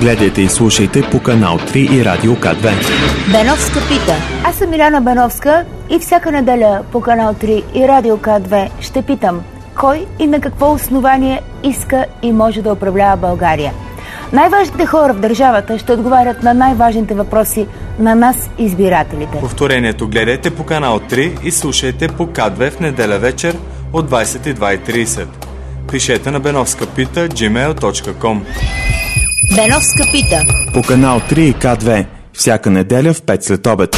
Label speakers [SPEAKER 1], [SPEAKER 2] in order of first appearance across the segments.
[SPEAKER 1] Гледайте и слушайте по канал 3 и Радио К2.
[SPEAKER 2] Беновска пита. Аз съм Миляна Беновска и всяка неделя по канал 3 и Радио К2 ще питам кой и на какво основание иска и може да управлява България. Най-важните хора в държавата ще отговарят на най-важните въпроси на нас, избирателите.
[SPEAKER 3] Повторението гледайте по канал 3 и слушайте по К2 в неделя вечер от 22:30. Пишете на benovskapita@gmail.com.
[SPEAKER 2] Беновска пита.
[SPEAKER 1] По канал 3 и К2 всяка неделя в 5 след обед.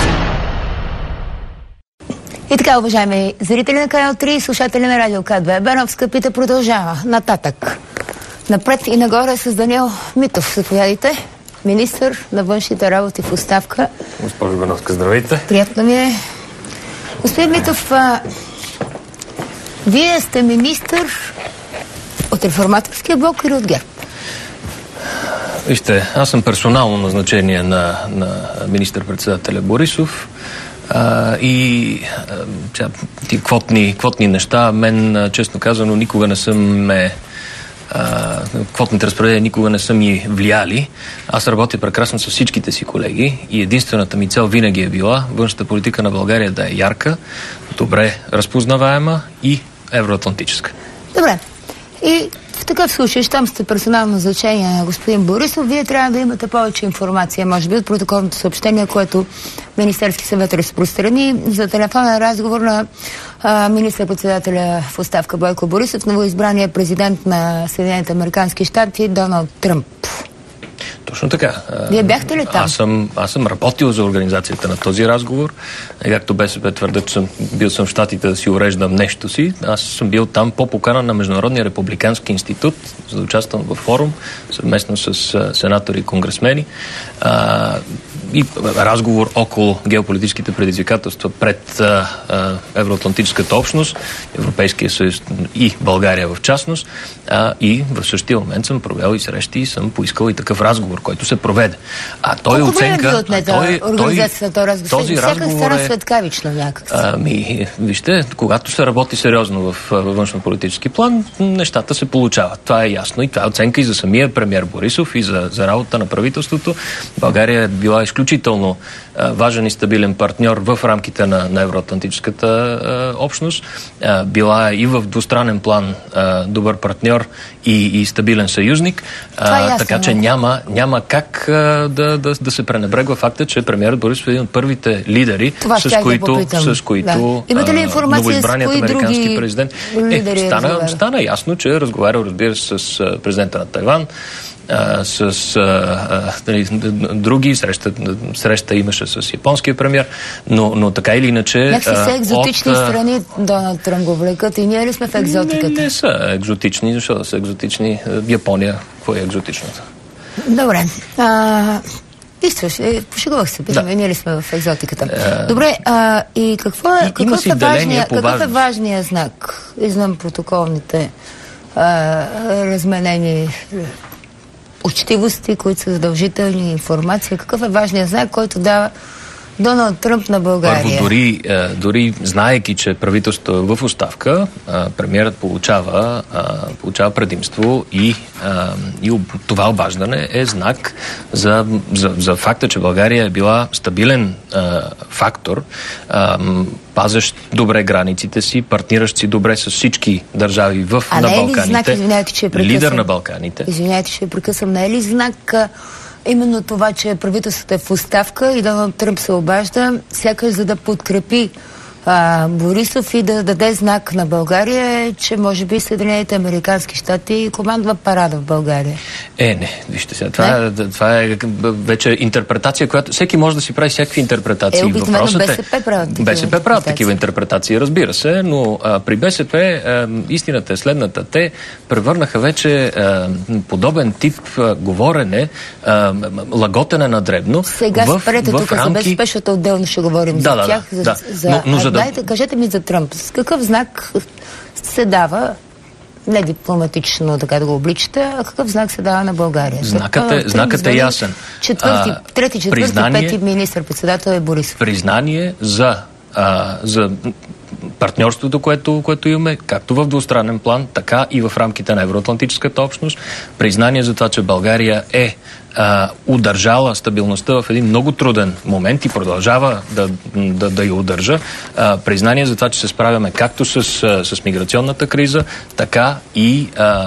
[SPEAKER 2] И така, уважаеми зрители на канал 3 и слушатели на Радио К2, Беновска пита продължава нататък. Напред и нагоре с Даниел Митов. Заповядайте. Министър на външните работи в оставка.
[SPEAKER 4] Госпожо Беновска, здравейте.
[SPEAKER 2] Приятно ми е. Господин Митов, вие сте министър от Реформаторския блок или от ГЕРБ?
[SPEAKER 4] Вижте, аз съм персонално назначение на министър-председателя Борисов и ти квотни неща, мен, честно казано, никога не съм квотните разпределения никога не са ми влияли. Аз работя прекрасно с всичките си колеги и единствената ми цел винаги е била външната политика на България да е ярка, добре разпознаваема и евроатлантическа.
[SPEAKER 2] Добре. И в такъв случай, щом сте персонално назначение на господин Борисов, вие трябва да имате повече информация, може би от протоколното съобщение, което Министерски съвет разпространи за телефонен разговор на министър-председателя в оставка Бойко Борисов, новоизбрания президент на Съединените американски щати Доналд Тръмп.
[SPEAKER 4] Точно така.
[SPEAKER 2] Вие бяхте ли там?
[SPEAKER 4] Аз съм работил за организацията на този разговор. Както БСП твърда, че бил съм в щатите да си уреждам нещо си. Аз съм бил там по покана на Международния републикански институт, за да участвам във форум, съвместно с сенатори и конгресмени. И разговор около геополитическите предизвикателства пред евроатлантическата общност, Европейския съюз и България в частност. И в същия момент съм провел и срещи и съм поискал и такъв разговор, който се проведе. Той оценка...
[SPEAKER 2] Този разговор е светкавично някакси.
[SPEAKER 4] Вижте, когато се работи сериозно в външно-политически план, нещата се получават. Това е ясно и това е оценка и за самия премиер Борисов и за работа на правителството. България е била изключително важен и стабилен партньор в рамките на евроатлантическата общност. Била и в двустранен план добър партньор и стабилен съюзник. Така че няма как да се пренебрегва факта, че премиерът Борисов е един от първите лидери, с които
[SPEAKER 2] имате ли информация
[SPEAKER 4] новоизбраният американски президент стана ясно, че разговарял, разбира се, с президента на Тайван, други среща имаше с японския премиер, но така или иначе...
[SPEAKER 2] Някакси са екзотични страни, Доналд Тръмп го влекат и ние ли сме в екзотиката?
[SPEAKER 4] Не са екзотични, защото да са екзотични. Япония, какво е екзотичното?
[SPEAKER 2] Добре. Пишваш, пошегувах се, питаме, ние ли сме в екзотиката? Добре, и какъв е важният знак извън протоколните разменени учтивости, които са задължителни, информация? Какъв е важният знак, който дава Доналд Тръмп на България?
[SPEAKER 4] Първо, дори знаейки, че правителството е в оставка, премиерът получава предимство и това обаждане е знак за факта, че България е била стабилен фактор, пазещ добре границите си, партниращ си добре с всички държави на Балканите, лидер на Балканите.
[SPEAKER 2] Извинявайте, ще прекъсвам. Не е ли знак именно това, че правителството е в оставка и Доналд Тръмп се обажда, сякаш за да подкрепи Борисов и да даде знак на България, че може би Съединените американски щати командва парада в България?
[SPEAKER 4] Не, вижте сега, това е вече интерпретация, която всеки може да си прави всякакви интерпретации.
[SPEAKER 2] Обикновено БСП правят
[SPEAKER 4] такива интерпретации, разбира се, но при БСП истината е следната. Те превърнаха вече подобен тип говорене, лаготене на дребно.
[SPEAKER 2] Сега спрете тук за БСП, защото отделно ще говорим за тях. Дайте, кажете ми за Тръмп. С какъв знак се дава, не дипломатично така да го обличате, а какъв знак се дава на България?
[SPEAKER 4] Знакът е ясен.
[SPEAKER 2] Трети, четвърти, пети министър-председател е Борисов.
[SPEAKER 4] Признание за партньорството, което имаме, както в двустранен план, така и в рамките на евроатлантическата общност. Признание за това, че България е удържала стабилността в един много труден момент и продължава да я удържа. Признание за това, че се справяме както с миграционната криза, така и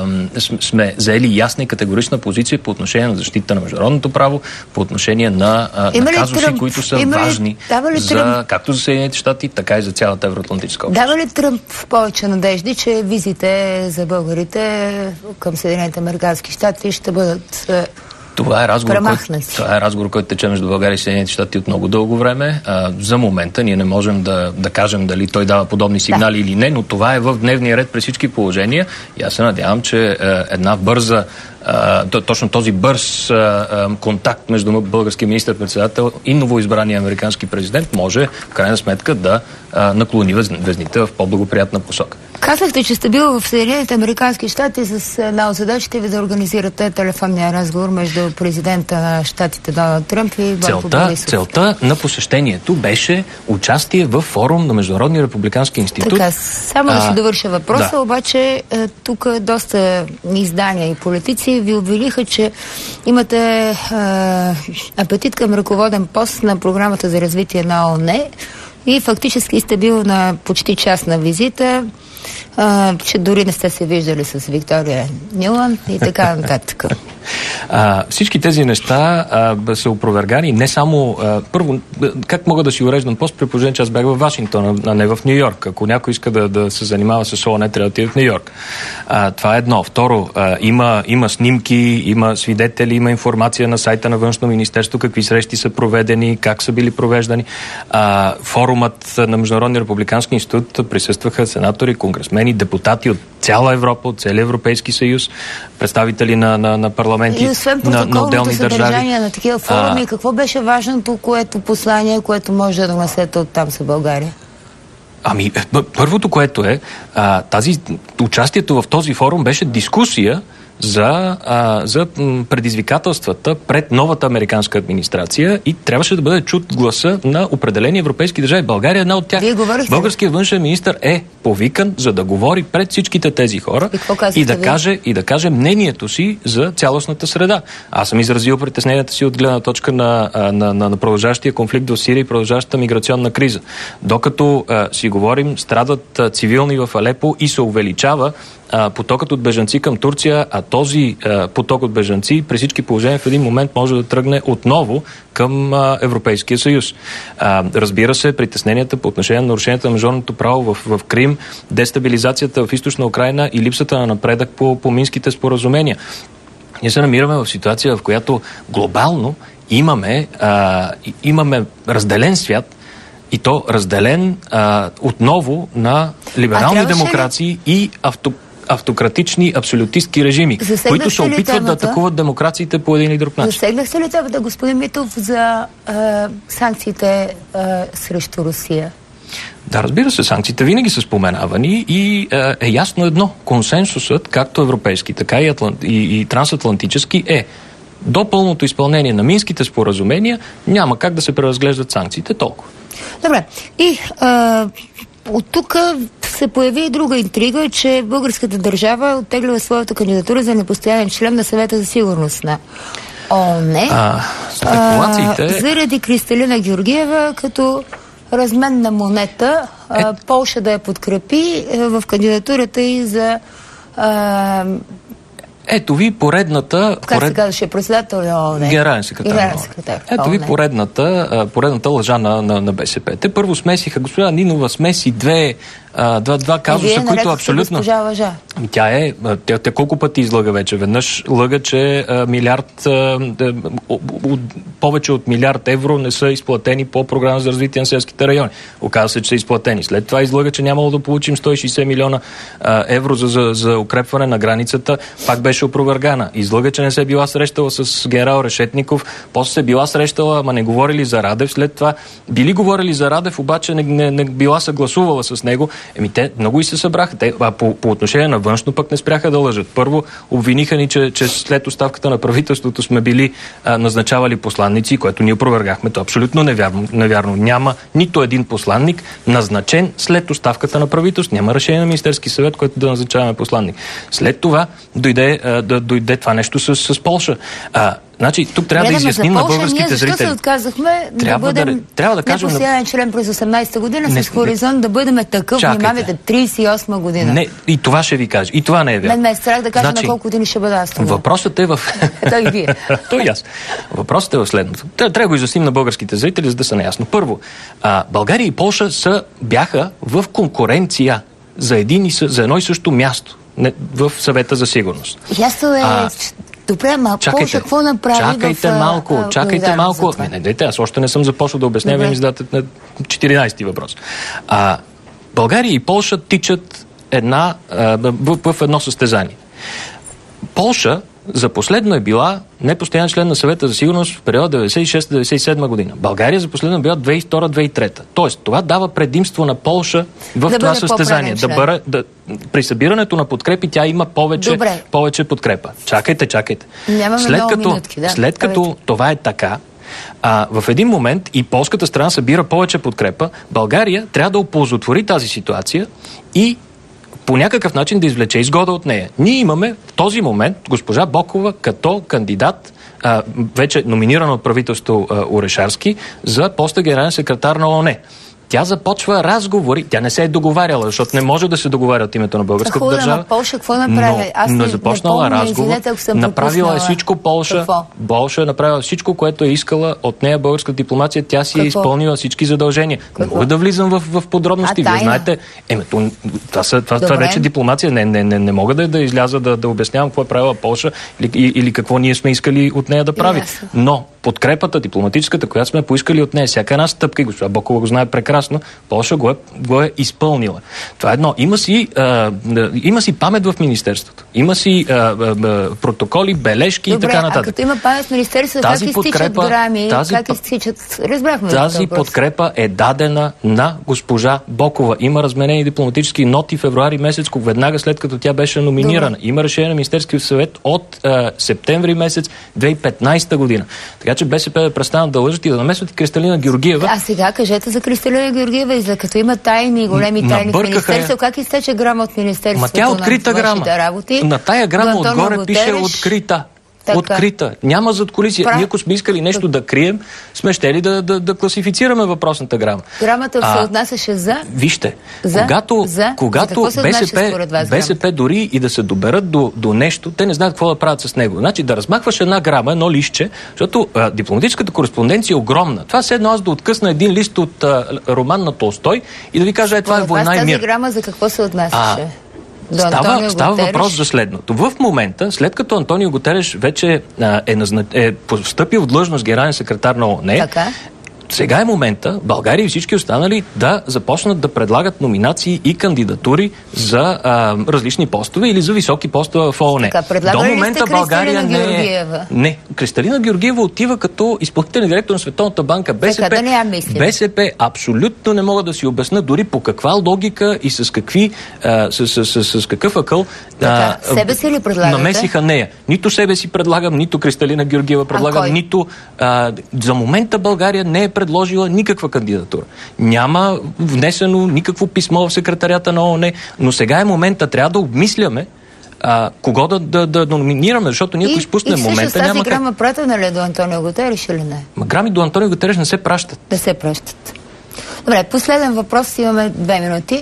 [SPEAKER 4] сме заели ясна и категорична позиция по отношение на защита на международното право, по отношение на казуси, които са важни както за Съединените щати, така и за цялата евроатлантическа общност.
[SPEAKER 2] Дава ли Тръмп повече надежди, че визите за българите към Съединените американски щати ще бъдат
[SPEAKER 4] Това е разговор, който тече между България и Съединените щати от много дълго време. За момента ние не можем да кажем дали той дава подобни сигнали или не, но това е в дневния ред при всички положения. И аз се надявам, че една бърза точно този бърз контакт между българския министър-председател и новоизбрания американски президент може в крайна сметка да наклони везните в по-благоприятна посока.
[SPEAKER 2] Казахте, че сте бил в Съединените американски щати с една от задачите ви да организирате телефонния разговор между президента на щатите Доналд Тръмп и Бойко Борисов.
[SPEAKER 4] Целта на посещението беше участие в форум на Международния републикански институт.
[SPEAKER 2] Така, само да си довърша въпроса, обаче тук доста издания и политици ви обвиниха, че имате апетит към ръководен пост на програмата за развитие на ООН и фактически сте бил на почти частна визита, че дори не сте се виждали с Виктория Нюланд и така нататък.
[SPEAKER 4] Всички тези неща са опровергани не само... първо, как мога да си уреждам пост, при положение, че аз бях във Вашингтон, а не в Ню Йорк. Ако някой иска да се занимава с ООН, трябва да отиде в Ню Йорк. Това е едно. Второ, има снимки, има свидетели, има информация на сайта на Външно министерство, какви срещи са проведени, как са били провеждани. Форумът на Международния републикански институт присъстваха сенатори, конгресмени, депутати от цяла Европа, от целия Европейски съюз, представители на парламенти на отделни държави.
[SPEAKER 2] И освен протоколното съдържание на такива форуми, какво беше важното, послание, което може да донесете оттам за България?
[SPEAKER 4] Първото, което е, участието в този форум беше дискусия за предизвикателствата пред новата американска администрация и трябваше да бъде чут гласа на определени европейски държави. България е една от тях. Българският външен министър е повикан, за да говори пред всичките тези хора и да каже мнението си за цялостната среда. Аз съм изразил притесненията си от гледна точка на продължаващия конфликт в Сирия и продължаващата миграционна криза. Докато си говорим, страдат цивилни в Алепо и се увеличава потокът от бежанци към Турция, а този поток от бежанци при всички положения в един момент може да тръгне отново към Европейския съюз. Разбира се, притесненията по отношение на нарушенията на международното право в Крим, дестабилизацията в източна Украйна и липсата на напредък по минските споразумения. Ние се намираме в ситуация, в която глобално имаме разделен свят, и то разделен отново на либерални демокрации и автократични, абсолютистки режими, които се опитват да атакуват демокрациите по един или друг начин.
[SPEAKER 2] Засегнахте ли темата, господин Митов, за санкциите срещу Русия?
[SPEAKER 4] Да, разбира се, санкциите винаги са споменавани и е ясно едно. Консенсусът, както европейски, така и трансатлантически е до пълното изпълнение на минските споразумения няма как да се преразглеждат санкциите толкова.
[SPEAKER 2] Добре. И от тук се появи и друга интрига, че българската държава е оттеглила своята кандидатура за непостоянен член на Съвета за сигурност на ООН заради Кристалина Георгиева като разменна монета. Полша да я подкрепи в кандидатурата и за
[SPEAKER 4] ето ви поредната...
[SPEAKER 2] Как се казваше? Председател на ООН?
[SPEAKER 4] Генерален секретар. Ето ви поредната лъжа на БСП. Те първо смесиха, госпожа Нинова смеси два казуса, които абсолютно...
[SPEAKER 2] Госпожа лъжа.
[SPEAKER 4] Тя колко пъти излага вече? Веднъж лъга, че повече от милиард евро не са изплатени по програма за развитие на селските райони. Оказва се, че са изплатени. След това излага, че нямало да получим 160 милиона евро за укрепване на границата. Пак беше опровергана. Излага, че не се била срещала с генерал Решетников. После се била срещала, ама не говорили за Радев. След това били говорили за Радев, обаче не била съгласувала с него. Те много и се събраха. По отношение на външно пък не спряха да лъжат. Първо обвиниха ни, че след оставката на правителството сме били назначавали посланници, което ние опровергахме. То е абсолютно невярно. Няма нито един посланник назначен след оставката на правителството. Няма решение на Министерски съвет, което да назначаваме посланник. След това дойде това нещо с Полша. Значи, тук трябва да изясним на българските зрители.
[SPEAKER 2] Защо се отказахме да бъдем непостоянен член през 18-та година с хоризонт да бъдем такъв, внимавайте, 38-та година.
[SPEAKER 4] Не, и това ще ви кажа. И това не е вярно.
[SPEAKER 2] Мен ме е страх да кажа на колко години ще бъда аз това.
[SPEAKER 4] Въпросът е в...
[SPEAKER 2] Той и вие.
[SPEAKER 4] Той и аз. Въпросът е в следното. Трябва да го изясним на българските зрители, за да са наясно. Първо, България и Полша бяха в конкуренция за едно и също място в Съвета за сигурност.
[SPEAKER 2] Ясно е... Добре, ама Полша какво направи
[SPEAKER 4] Чакайте малко. Не, аз още не съм започнал да обяснявам, ми зададете на 14-ти въпрос. България и Полша тичат в едно състезание. Полша за последно е била непостоянен член на Съвета за сигурност в периода 96-97 година. България за последно е била 2002-2003. Тоест, това дава предимство на Полша в това състезание. При събирането на подкрепи тя има повече подкрепа. Чакайте. След като това е така, в един момент и полската страна събира повече подкрепа, България трябва да оползотвори тази ситуация и по някакъв начин да извлече изгода от нея. Ние имаме в този момент госпожа Бокова като кандидат, вече номинирана от правителство Орешарски, за поста генерален секретар на ООН. Тя започва разговори. Тя не се е договаряла, защото не може да се договаря от името на българската държава.
[SPEAKER 2] Полша какво направи?
[SPEAKER 4] Но е започнала разговор. Направила е всичко Полша. Полша е направила всичко, което е искала от нея българската дипломация. Тя си е изпълнила всички задължения. Не мога да влизам в подробности. Вие знаете, това вече дипломация. Не мога да изляза да обяснявам какво е правила Полша или какво ние сме искали от нея да прави. Но подкрепата дипломатическата, която сме поискали от нея, всяка една стъпка, и госпожа Бокова го знае прекрасно, Полша го е изпълнила. Това е едно. Има си памет в министерството. Има си протоколи, бележки и така нататък.
[SPEAKER 2] А като има памет в министерството, как изтичат грами, как изтичат... Разбрахме.
[SPEAKER 4] Тази подкрепа е дадена на госпожа Бокова. Има разменени дипломатически ноти февруари месец, веднага след като тя беше номинирана. Има решение на Министерския съвет от септември месец 2015 година. Така че БСП да престанат да лъжат и да намесват и Кристалина Георгиева.
[SPEAKER 2] А сега кажете за Кристалина Георгиева и за като има тайни, големи тайни в министерството, как изтече грама от министерството?
[SPEAKER 4] Тя е открита грама. На тая грама отгоре пише открита. Открита. Няма задкулисие. Ние, ако сме искали нещо да крием, сме щели да класифицираме въпросната грама.
[SPEAKER 2] Грамата се отнасяше за?
[SPEAKER 4] Вижте, когато БСП дори и да се доберат до нещо, те не знаят какво да правят с него. Значи да размахваш една грама, едно листче, защото дипломатическата кореспонденция е огромна. Това е едно аз да откъсна един лист от роман на Толстой и да ви кажа, това е война и мир.
[SPEAKER 2] Тази грама за какво се отнасяше?
[SPEAKER 4] Става въпрос за следното. В момента, след като Антонио Гутереш вече е постъпил в длъжност генерален секретар на ООН, сега е момента България и всички останали да започнат да предлагат номинации и кандидатури за различни постове или за високи постове в ООН.
[SPEAKER 2] До момента България
[SPEAKER 4] не. Кристалина Георгиева отива като изпълнителен директор на Световната банка. БСП абсолютно не могат да си обяснят дори по каква логика и с какъв акъл
[SPEAKER 2] себе си ли предлагате?
[SPEAKER 4] Намесиха нея. Нито себе си предлагам, нито Кристалина Георгиева предлагам, нито за момента България не е предложила никаква кандидатура. Няма внесено никакво писмо в секретарията на ООН, но сега е момента, трябва да обмисляме кого да номинираме, защото ние ако изпуснем момента няма
[SPEAKER 2] как. И всъщност тази грама пратена ли до Антонио Гутереш или не?
[SPEAKER 4] Грами до Антонио Гутереш не се пращат.
[SPEAKER 2] Не се пращат. Добре, последен въпрос, имаме 2 минути.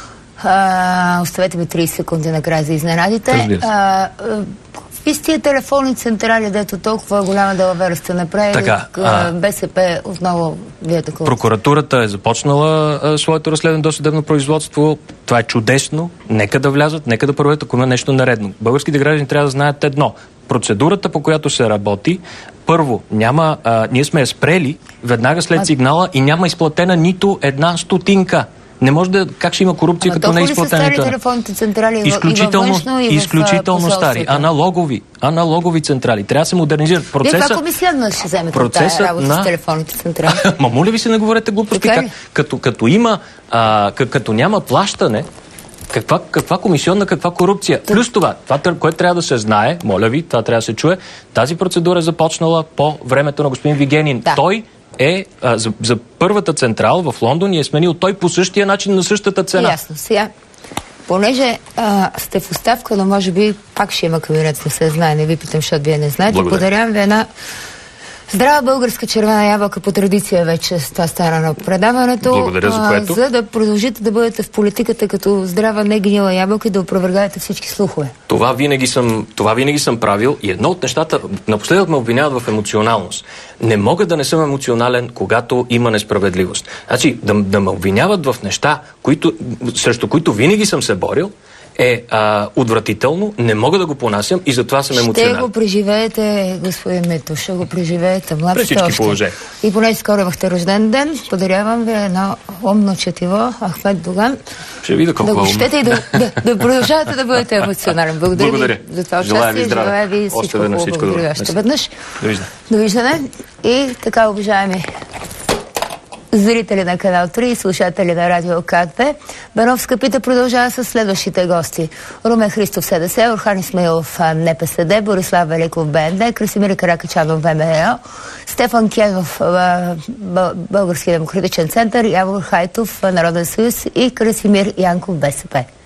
[SPEAKER 2] Оставете ми 30 секунди накрая за изненадите. И с тия телефонни централи, дето толкова голяма далавера сте направили, БСП отново вие такова.
[SPEAKER 4] Прокуратурата е започнала своето разследване досъдебно производство. Това е чудесно. Нека да влязат, нека да проверят, ако има нещо наредно. Българските граждани трябва да знаят едно. Процедурата, по която се работи, първо, ние сме я спрели веднага след сигнала и няма изплатена нито една стотинка. Не може да... Как ще има корупция, като не е изплатената?
[SPEAKER 2] Толкова ли са стари телефонните централи
[SPEAKER 4] изключително стари. Аналогови централи. Трябва да се модернизират.
[SPEAKER 2] Вие каква комисионна ще вземете от тази работа с телефонните централи?
[SPEAKER 4] Моля ви се, не говорете глупости. Като няма плащане, каква комисионна, каква корупция? Плюс това, което трябва да се знае, моля ви, това трябва да се чуе, тази процедура е започнала по времето на господин Вигенин. Той за първата централа в Лондон и е сменил той по същия начин на същата цена.
[SPEAKER 2] Ясно. Сега Понеже сте в оставка, но може би пак ще има кабинет, не се знае, не ви питам, защото вие не знаете. Подарявам ви една здрава българска червена ябълка, по традиция вече това стара на предаването.
[SPEAKER 4] Благодаря за което.
[SPEAKER 2] За да продължите да бъдете в политиката като здрава, не гнила ябълка и да опровергаете всички слухове.
[SPEAKER 4] Това винаги съм правил и едно от нещата, напоследък ме обвиняват в емоционалност. Не мога да не съм емоционален, когато има несправедливост. Значи, да ме обвиняват в неща, срещу които винаги съм се борил, е отвратително, не мога да го понасям и затова съм емоционален.
[SPEAKER 2] Ще го преживеете, господин Митов, ще го преживеете. Млад сте още. И поне скоро имахте рожден ден, подарявам ви едно умно четиво, Ахмед Доган.
[SPEAKER 4] Ще видя колко
[SPEAKER 2] да го четете и да продължавате да бъдете емоционален. Благодаря ви за това участие. Желая ви всичко хубаво. Благодаря още веднъж. Довиждане. И така, уважаеми зрители на канал 3 и слушатели на радио КАТ-2. Беновска пита продължава с следващите гости. Румен Христов, СДС, Орхан Исмаилов, НПСД, Борислав Великов, БНД, Красимир Каракачанов, ВМРО, Стефан Кенов, Български демократичен център, Явор Хайтов, Народен съюз и Красимир Янков, БСП.